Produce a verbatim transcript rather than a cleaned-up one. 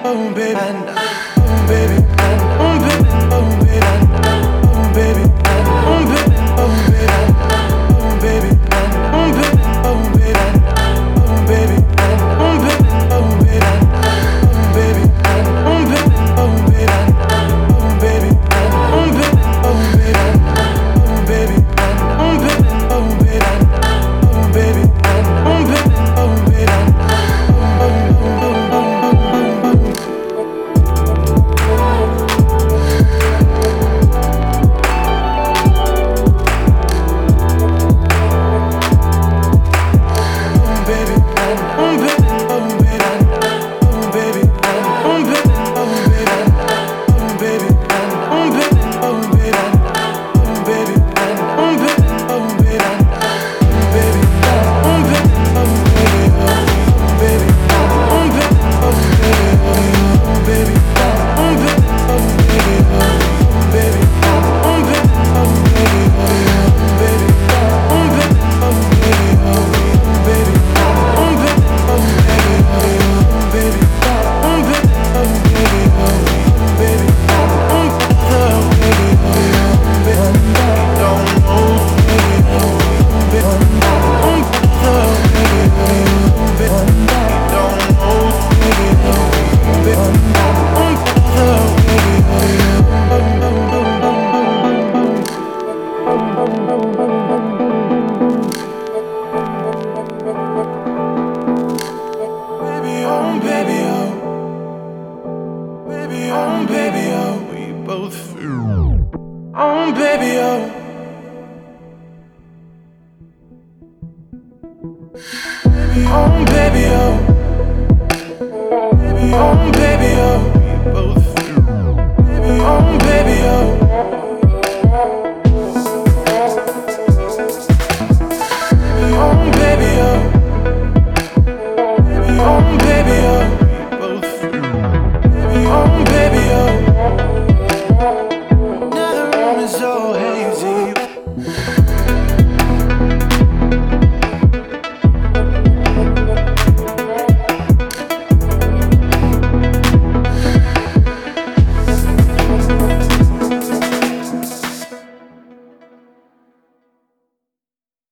oh baby, and oh baby, and oh baby, oh baby, and oh baby, and oh baby, oh baby, and oh baby, and oh baby, oh baby, and oh baby, and oh baby, oh baby, and oh baby, and oh baby, oh baby, and oh baby, and oh baby, oh baby, and oh baby, and oh baby, oh baby, and oh baby, and oh baby, oh baby, and oh baby, oh baby, oh baby, oh baby, oh baby, oh we both baby, oh baby, oh.